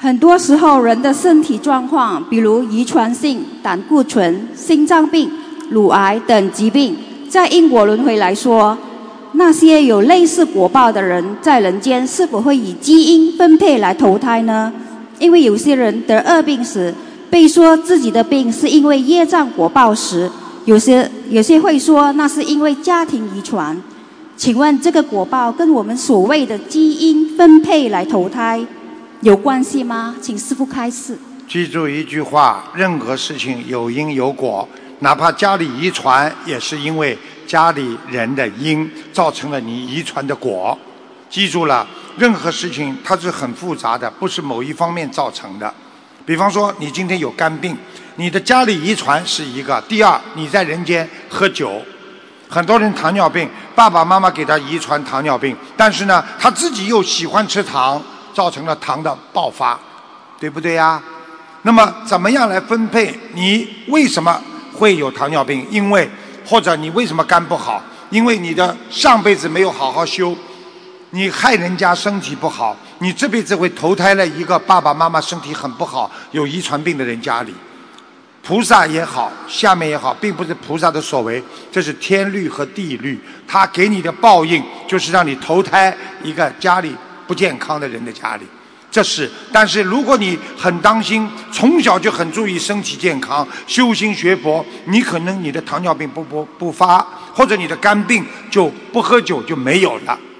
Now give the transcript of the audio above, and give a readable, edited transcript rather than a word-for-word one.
很多时候人的身体状况，比如遗传性胆固醇、心脏病、乳癌等疾病，在因果轮回来说，那些有类似果报的人在人间是否会以基因分配来投胎呢？因为有些人得恶病时被说自己的病是因为业障果报时，有些会说那是因为家庭遗传。请问这个果报跟我们所谓的基因分配来投胎有关系吗？请师父开示。 记住一句话，任何事情有因有果，哪怕家里遗传，也是因为家里人的因造成了你遗传的果。记住了，任何事情它是很复杂的，不是某一方面造成的。比方说你今天有肝病，你的家里遗传是一个，第二你在人间喝酒，很多人糖尿病，爸爸妈妈给他遗传糖尿病，但是呢他自己又喜欢吃糖，造成了糖的爆发，对不对呀？那么怎么样来分配你为什么会有糖尿病？因为或者你为什么肝不好？因为你的上辈子没有好好修，你害人家身体不好，你这辈子会投胎了一个爸爸妈妈身体很不好有遗传病的人家里。菩萨也好，下面也好，并不是菩萨的所为，这是天律和地律，他给你的报应就是让你投胎一个家里不健康的人的家里。这是，但是如果你很当心，从小就很注意身体健康，修心学佛，你可能你的糖尿病不发，或者你的肝病就不喝酒就没有了。